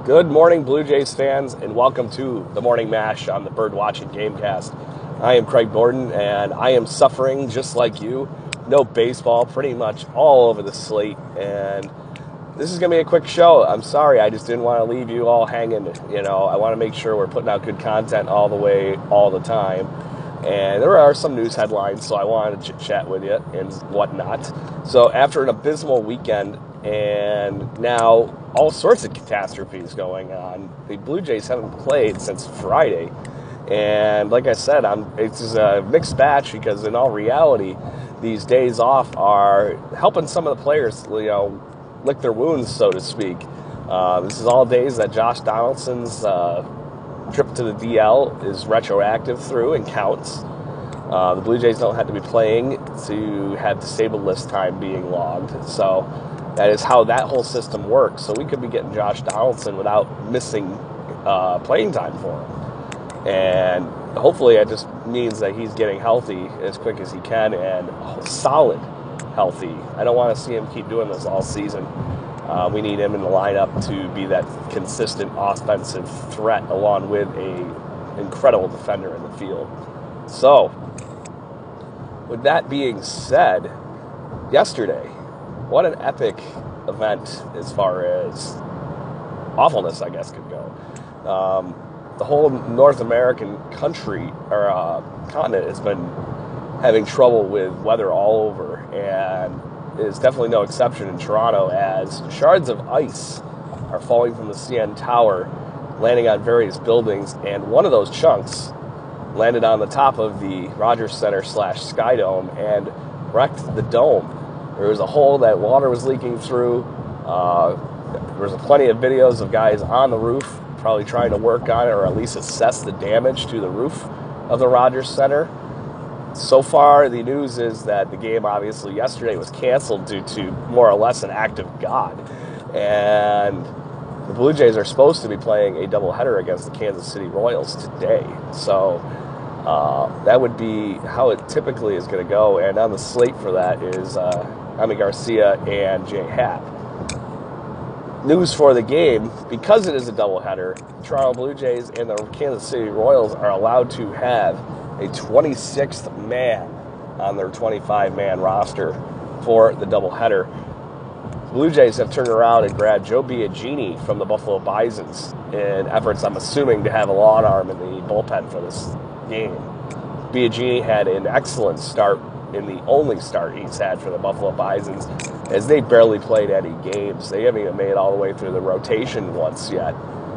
Good morning, Blue Jays fans, and welcome to the Morning Mash on the Birdwatching Gamecast. I am Craig Borden, and I am suffering just like you. No baseball, pretty much all over the slate, and this is going to be a quick show. I'm sorry, I just didn't want to leave you all hanging. I want to make sure we're putting out good content all the way, all the time. And there are some news headlines, so I wanted to chit-chat with you and whatnot. So after an abysmal weekend, and now all sorts of catastrophes going on, the Blue Jays haven't played since Friday. And like I said, it's a mixed batch because in all reality, these days off are helping some of the players, lick their wounds, so to speak. This is all days that Josh Donaldson's trip to the DL is retroactive through and counts. The Blue Jays don't have to be playing to have disabled list time being logged. So that is how that whole system works. So we could be getting Josh Donaldson without missing playing time for him. And hopefully it just means that he's getting healthy as quick as he can and solid healthy. I don't want to see him keep doing this all season. We need him in the lineup to be that consistent offensive threat along with a incredible defender in the field. So, with that being said, yesterday, what an epic event as far as awfulness, I guess, could go. The whole North American country or continent has been having trouble with weather all over, and is definitely no exception in Toronto as shards of ice are falling from the CN Tower, landing on various buildings, and one of those chunks landed on the top of the Rogers Center / Sky Dome and wrecked the dome. There was a hole that water was leaking through. There was plenty of videos of guys on the roof probably trying to work on it or at least assess the damage to the roof of the Rogers Center. So far, the news is that the game, obviously, yesterday was canceled due to more or less an act of God. And the Blue Jays are supposed to be playing a doubleheader against the Kansas City Royals today. So that would be how it typically is going to go. And on the slate for that is Jaime Garcia and Jay Happ. News for the game, because it is a doubleheader, the Toronto Blue Jays and the Kansas City Royals are allowed to have a 26th man on their 25-man roster for the doubleheader. Blue Jays have turned around and grabbed Joe Biagini from the Buffalo Bisons in efforts, I'm assuming, to have a long arm in the bullpen for this game. Biagini had an excellent start in the only start he's had for the Buffalo Bisons, as they barely played any games. They haven't even made it all the way through the rotation once yet.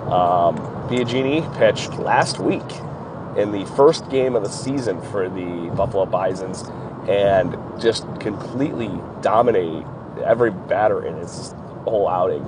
Biagini pitched last week in the first game of the season for the Buffalo Bisons and just completely dominated every batter in his whole outing.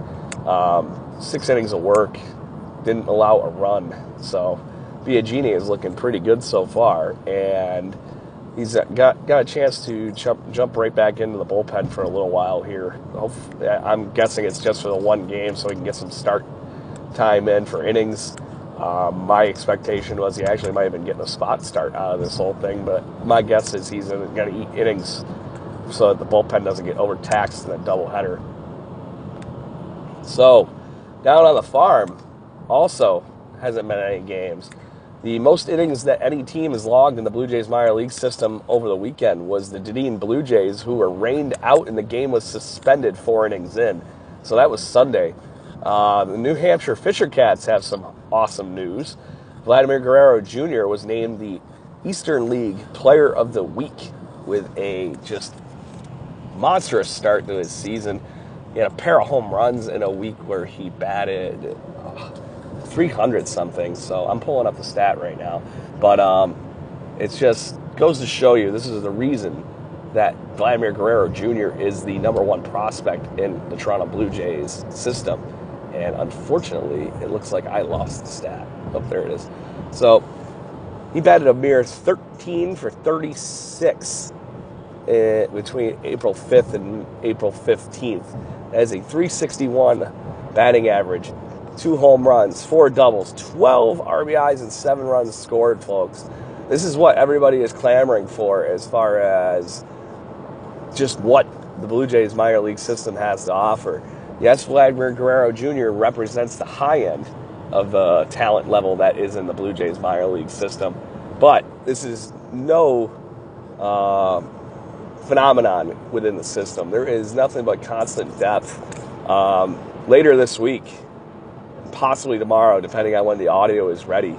6 innings of work, didn't allow a run. So Biagini is looking pretty good so far, and he's got a chance to jump right back into the bullpen for a little while here. I'm guessing it's just for the one game so he can get some start time in for innings. My expectation was he actually might have been getting a spot start out of this whole thing, but my guess is he's going to eat innings so that the bullpen doesn't get overtaxed in a doubleheader. So, down on the farm, also hasn't been any games. The most innings that any team has logged in the Blue Jays minor league system over the weekend was the Dunedin Blue Jays, who were rained out and the game was suspended 4 innings in. So that was Sunday. The New Hampshire Fisher Cats have some awesome news. Vladimir Guerrero Jr. was named the Eastern League Player of the Week with a just monstrous start to his season. He had a pair of home runs in a week where he batted 300 something. So I'm pulling up the stat right now. But it just goes to show you this is the reason that Vladimir Guerrero Jr. is the number 1 prospect in the Toronto Blue Jays system. And unfortunately, it looks like I lost the stat. Oh, there it is. So he batted a mere 13 for 36 between April 5th and April 15th. That is a 361 batting average, 2 home runs, 4 doubles, 12 RBIs, and 7 runs scored, folks. This is what everybody is clamoring for as far as just what the Blue Jays minor league system has to offer. Yes, Vladimir Guerrero Jr. represents the high end of the talent level that is in the Blue Jays minor league system, but this is no phenomenon within the system. There is nothing but constant depth. Later this week, possibly tomorrow, depending on when the audio is ready,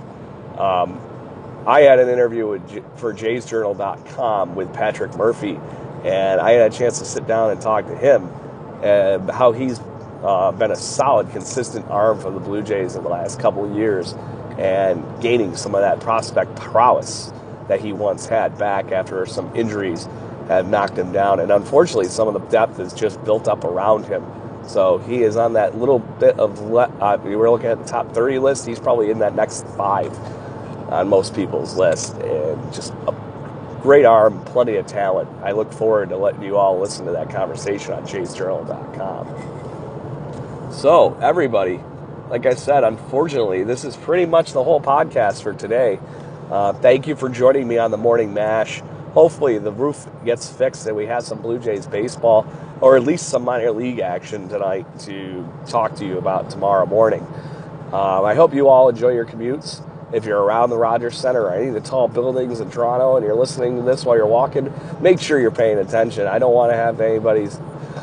I had an interview for JaysJournal.com with Patrick Murphy, and I had a chance to sit down and talk to him how he's been a solid, consistent arm for the Blue Jays in the last couple of years and gaining some of that prospect prowess that he once had back after some injuries have knocked him down. And unfortunately, some of the depth is just built up around him. So he is on that little bit of, we were looking at the top 30 list, he's probably in that next 5 on most people's list. And just a great arm, plenty of talent. I look forward to letting you all listen to that conversation on JaysJournal.com. So, everybody, like I said, unfortunately, this is pretty much the whole podcast for today. Thank you for joining me on the Morning Mash. Hopefully the roof gets fixed and we have some Blue Jays baseball, or at least some minor league action tonight to talk to you about tomorrow morning. I hope you all enjoy your commutes. If you're around the Rogers Center or any of the tall buildings in Toronto and you're listening to this while you're walking, make sure you're paying attention. I don't want to have anybody's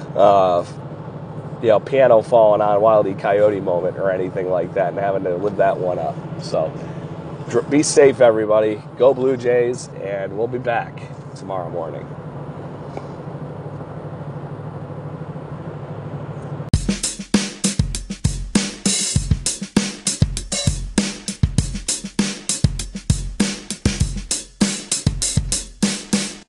piano falling on Wile E. Coyote moment or anything like that and having to live that one up. So be safe, everybody. Go Blue Jays, and we'll be back tomorrow morning.